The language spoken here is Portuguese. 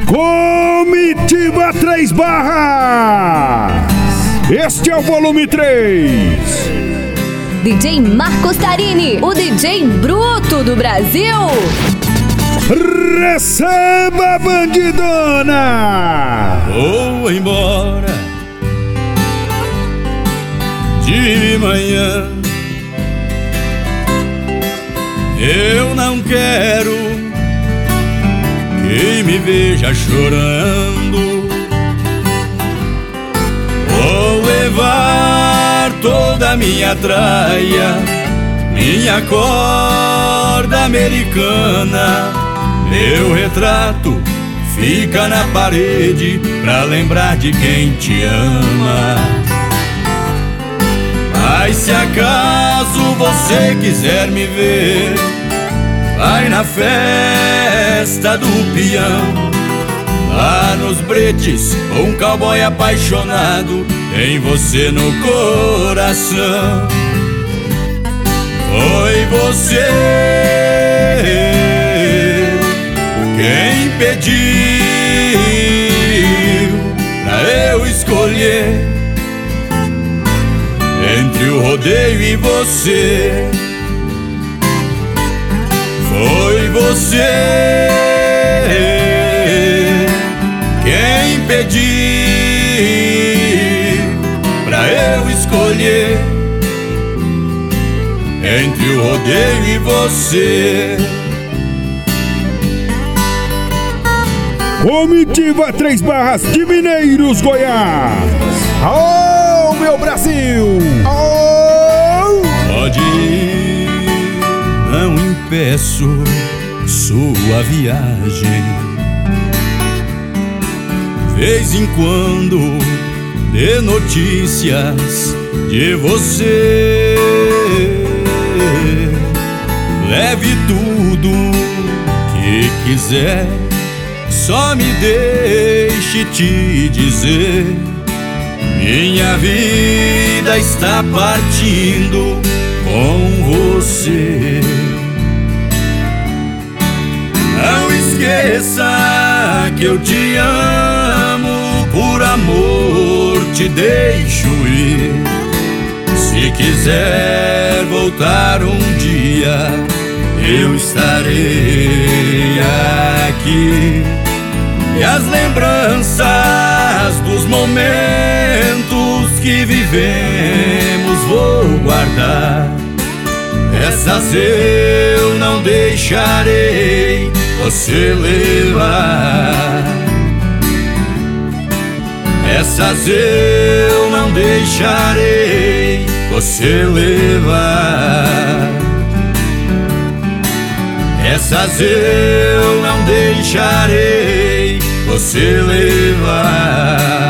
Comitiva 3 Barras. Este é o volume 3. DJ Marcos Carini, o DJ bruto do Brasil. Receba, bandidona. Vou embora de manhã. Eu não quero que me veja chorando. Vou levar toda a minha traia, minha corda americana. Meu retrato fica na parede pra lembrar de quem te ama. Mas se acaso você quiser me ver, vai na festa do peão. Lá nos bretes, um cowboy apaixonado tem você no coração. Foi você quem pediu pra eu escolher entre o rodeio e você. Foi você quem pediu pra eu escolher entre o rodeio e você. Comitiva 3 Barras de Mineiros, Goiás. Oh, meu Brasil! Oh! Pode ir, não impeço sua viagem. Vez em quando dê notícias de você. Leve tudo que quiser, só me deixe te dizer: minha vida está partindo com você. Não esqueça que eu te amo, por amor te deixo ir. Se quiser voltar um dia, eu estarei aqui. E as lembranças dos momentos que vivemos vou guardar. Essas eu não deixarei você levar. Essas eu não deixarei você levar. Essas eu não deixarei você levar.